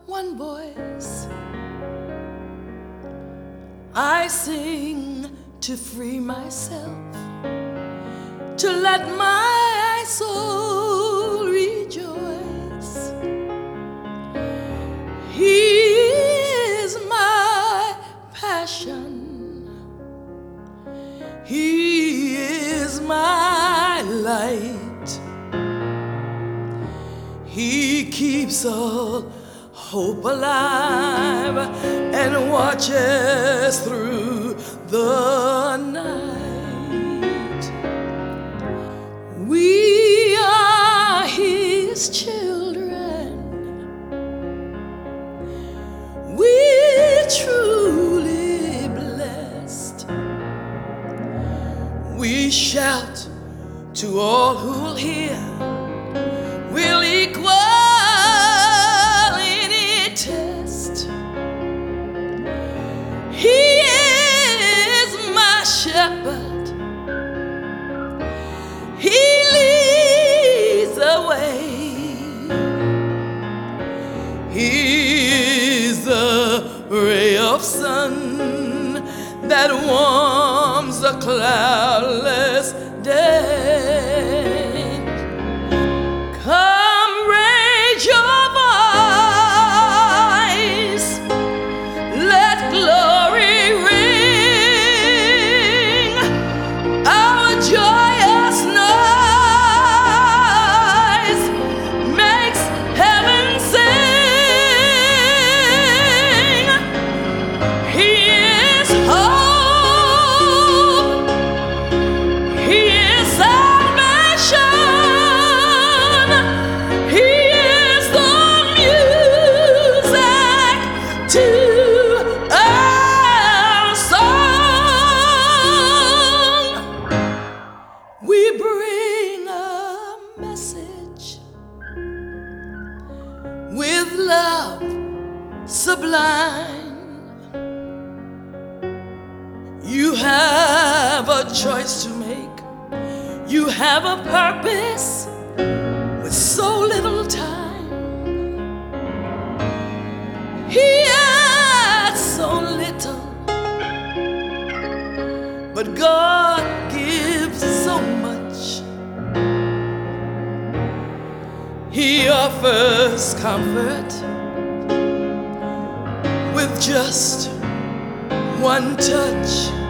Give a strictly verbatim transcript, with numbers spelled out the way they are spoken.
one voice I sing to free myself, to let my soul rejoice. He is my passion, He is my light. He keeps all hope alive and watches through the night. We are His children. We're truly blessed. We shout to all who'll hear, we'll equal any test. He is my shepherd, He leads the way. He is the ray of sun that warms a cloudless day. Come, raise your voice, let glory ring. Our joyous noise makes heaven sing. He is hope, He is salvation. He is the music to our song. We bring a message with love sublime. You have a choice to make. You have a purpose with so little time. He had so little, but God gives so much. He offers comfort with just one touch.